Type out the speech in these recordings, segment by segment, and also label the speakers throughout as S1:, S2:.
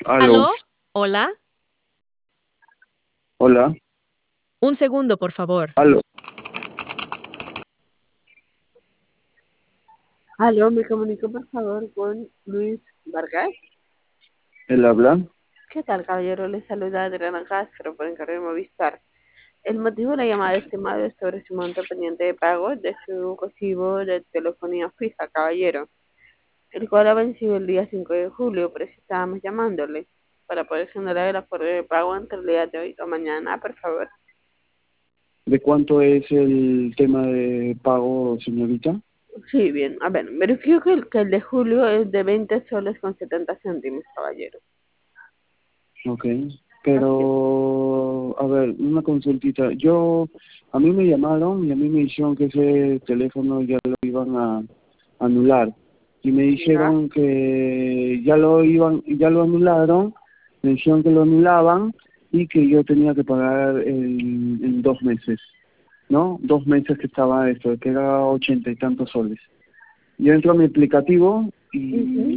S1: Aló,
S2: ¿Aló? Hola.
S1: hola,
S2: Un segundo, por favor.
S1: aló.
S3: Aló, me comunico por favor con Luis Vargas.
S1: ¿Él habla?
S3: ¿Qué tal, caballero? Le saluda Adriana Castro por encargo de Movistar. El motivo de la llamada estimada es sobre su monto pendiente de pago de su recibo de telefonía fija, caballero, el cual ha vencido el día 5 de julio, por eso estábamos llamándole para poder generar el acuerdo de pago entre el día de hoy o mañana, por favor.
S1: ¿De cuánto es el tema de pago, señorita?
S3: Sí, bien. A ver, verifico que el de julio es de 20 soles con 70 céntimos, caballero.
S1: Ok,
S3: Así es.
S1: pero, a ver, una consultita. A mí me llamaron y a mí me dijeron que ese teléfono ya lo iban a anular. Y me
S3: ¿Ya?
S1: dijeron que ya lo anularon, me dijeron que lo anulaban y que yo tenía que pagar en 2 meses, ¿no? 2 meses que estaba esto, que era 80 y tantos soles. Yo entro a mi aplicativo y
S3: Ujú.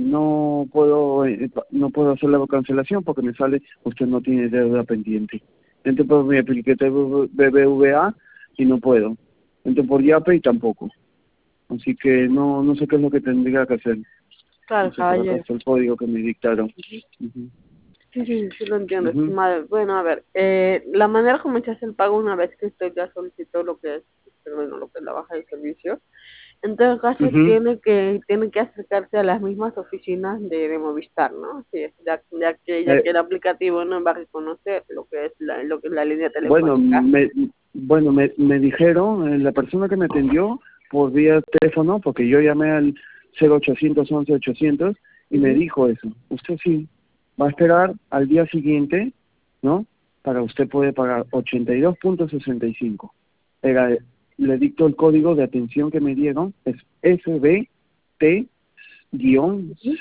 S1: no puedo hacer la cancelación porque me sale usted no tiene deuda pendiente. Entro por mi aplicativo BBVA y no puedo. Entro por Yape y tampoco. Así que no sé qué es lo que tendría que hacer. No
S3: Claro,
S1: sé, por acá
S3: caballero.
S1: está el código que me dictaron. Ujú,
S3: Sí, lo entiendo,
S1: ujú,
S3: estimado. Bueno, a ver, la manera como se hace el pago una vez que usted ya solicitó lo que es la baja de servicio, en todo caso
S1: ujú.
S3: tiene que acercarse a las mismas oficinas de Movistar, ¿no? Sí, ya que
S1: Eh,
S3: el aplicativo no va a reconocer lo que es la línea
S1: bueno,
S3: telefónica.
S1: me dijeron, la persona que me atendió por vía teléfono, porque yo llamé al 0800 11 800 y me
S3: Ujú.
S1: dijo eso. Usted sí, va a esperar al día siguiente, ¿no? Para usted puede pagar 82,65. Era, le dicto el código de atención que me dieron, es SBT guión
S3: Ujú.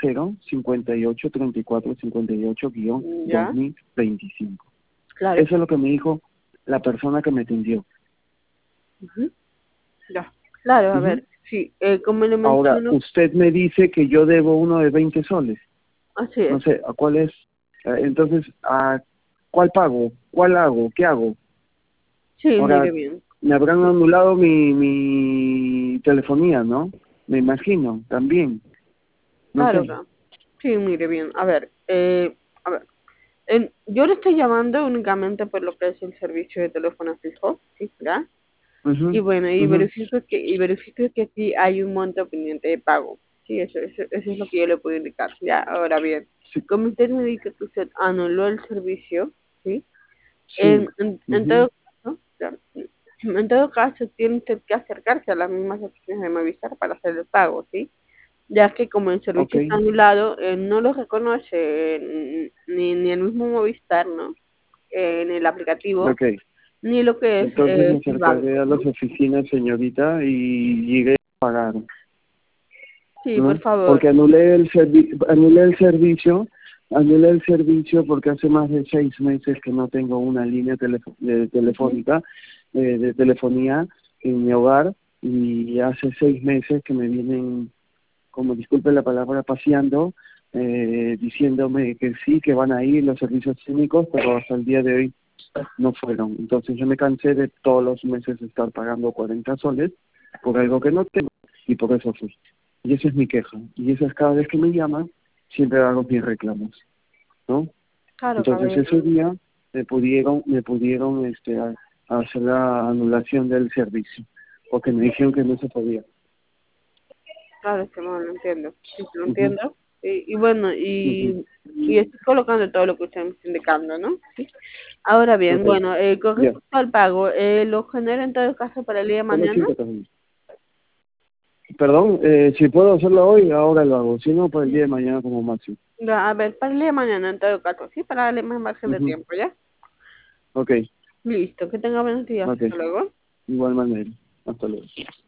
S1: 00583458 guión
S3: Ya,
S1: 2025.
S3: claro.
S1: Eso es lo que me dijo la persona que me atendió.
S3: Ujú. Ya, claro, a
S1: Ujú.
S3: ver, sí, como le
S1: Ahora,
S3: menciono,
S1: usted me dice que yo debo uno de 20 soles.
S3: así
S1: No
S3: es.
S1: sé, ¿a cuál es? Entonces, ¿a cuál pago? ¿Cuál hago? ¿Qué hago?
S3: Sí, mire
S1: Ahora,
S3: bien.
S1: me habrán anulado mi telefonía, ¿no? Me imagino, también. No
S3: Claro,
S1: sé.
S3: claro. Sí, mire bien. A ver, yo le estoy llamando únicamente por lo que es el servicio de teléfono fijo, ¿sí? ¿Ya? Y
S1: Ujú,
S3: bueno, y
S1: ujú.
S3: verifico que aquí hay un monto pendiente de pago. Sí, eso es lo que yo le puedo indicar. Ya, ahora bien,
S1: Sí,
S3: como usted me dice que usted anuló el servicio, ¿sí?
S1: sí.
S3: En
S1: Ujú.
S3: todo caso, ya, en todo caso, tiene usted que acercarse a las mismas oficinas de Movistar para hacer el pago, ¿sí? Ya que como el
S1: Ok,
S3: servicio está anulado, no lo reconoce ni el mismo Movistar, ¿no? En el aplicativo,
S1: ok.
S3: ni lo que es
S1: Entonces me
S3: el
S1: acercaré
S3: banco,
S1: a
S3: ¿no?
S1: las oficinas, señorita, y llegué a pagar,
S3: Sí, por
S1: ¿no?
S3: favor.
S1: Porque anulé el servicio porque hace más de 6 meses que no tengo una línea
S3: Ujú.
S1: telefónica, de telefonía en mi hogar, y hace 6 meses que me vienen, como disculpe la palabra, paseando, diciéndome que sí, que van a ir los servicios técnicos, pero hasta el día de hoy no fueron. Entonces yo me cansé de todos los meses estar pagando 40 soles por algo que no tengo, y por eso fui. Y esa es mi queja. Y esa es cada vez que me llaman, siempre hago mis reclamos, ¿no?
S3: Claro,
S1: Entonces ese
S3: caballero.
S1: día me pudieron a hacer la anulación del servicio, porque me
S3: Ujú.
S1: dijeron que no se podía.
S3: Claro, estimado, lo entiendo. Sí, lo
S1: Ujú,
S3: entiendo. Y bueno,
S1: ujú.
S3: y estoy colocando todo lo que usted me está indicando, ¿no? Sí. Ahora bien,
S1: Ok,
S3: bueno, con
S1: ya.
S3: respecto al pago, ¿lo genera en todo caso para el día de
S1: Toma
S3: mañana?
S1: 5 también. Perdón, si puedo hacerlo hoy, ahora lo hago. Si no, para el día de mañana como máximo.
S3: Ya, a ver, para el día de mañana en todo caso, ¿sí? Para darle más margen de
S1: Ujú.
S3: tiempo, ¿ya?
S1: Ok,
S3: Listo, que tenga buenos días.
S1: ok.
S3: Hasta luego.
S1: Igual manera. Hasta luego.